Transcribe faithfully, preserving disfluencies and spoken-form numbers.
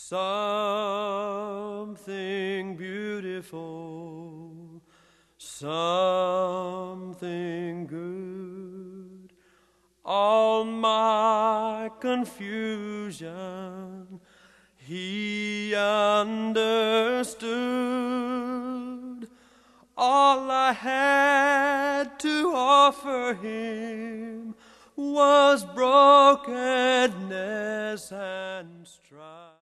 something beautiful, something good. All my confusion he understood. All I had to offer him was brokenness and strife.